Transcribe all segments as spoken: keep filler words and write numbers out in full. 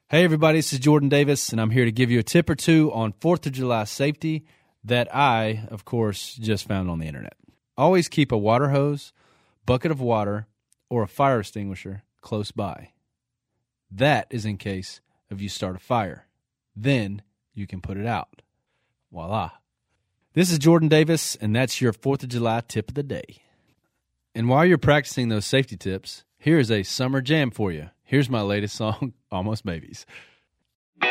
Hey everybody, this is Jordan Davis, and I'm here to give you a tip or two on fourth of July safety that I, of course, just found on the internet. Always keep a water hose, bucket of water, or a fire extinguisher close by. That is in case of you start a fire. Then you can put it out. Voila. This is Jordan Davis, and that's your fourth of July tip of the day. And while you're practicing those safety tips, here is a summer jam for you. Here's my latest song, Almost Babies. I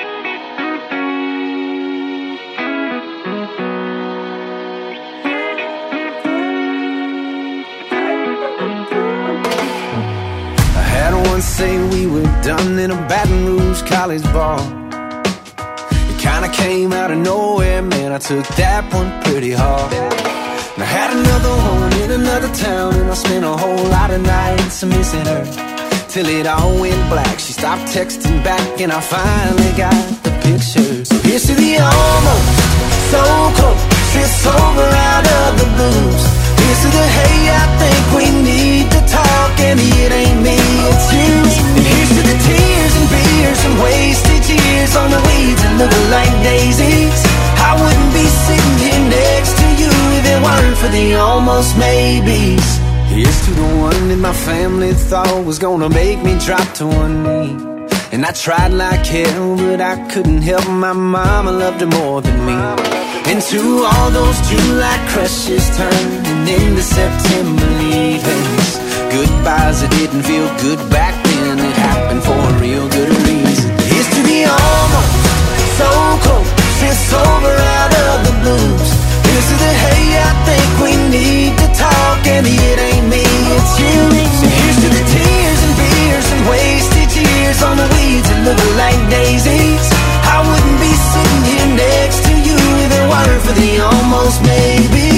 had one say we were done in a Baton Rouge college bar. It kinda came out of nowhere, man, I took that one pretty hard. And I had another one in another town, and I spent a whole lot of nights missing her, till it all went black. She stopped texting back, and I finally got the picture. So here's to the almost, so close, it's over out of the blues. Here's to the hey, I think we need to talk, and it ain't me, it's you. And here's to the tears and beers and wasted years on the weeds and looking like daisies. I wouldn't be sitting here next to you if it weren't for the almost maybes. Here's to the one that my family thought was gonna make me drop to one knee. And I tried like hell, but I couldn't help my mama loved her more than me. And to all those July crushes turning into September leavings, goodbyes that didn't feel good back then, it happened for a real good reason. Here's to the almost, so close, it's over out of the blues. Here's to the hey, I think we need to talk, and it ain't me, it's you. So here's to the tears and beers and wasted years on the weeds that look like daisies. I wouldn't be sitting here next to you if it weren't for the almost maybe.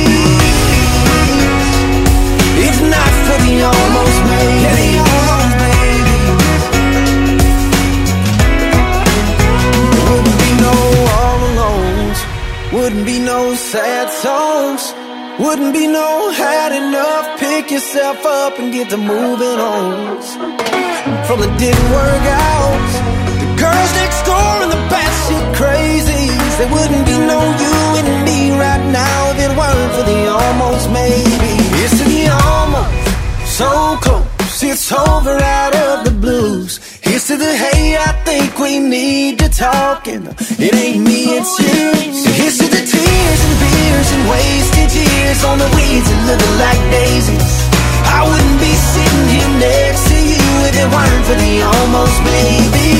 If not for the almost maybe. Wouldn't be no all alones, wouldn't be no sad songs, wouldn't be no had enough, pick yourself up and get to moving on. From the didn't work out, the girls next door and the batshit crazies, there wouldn't be no you and me right now if it weren't for the almost maybe. It's to the almost, so close, it's over out of the blues. Here's to the hey, I think we need to talk, and it ain't me, it's you. So here's to the tears and beers and wasted years on the weeds that look like daisies. I wouldn't be sitting here next to you if it weren't for the almost maybe.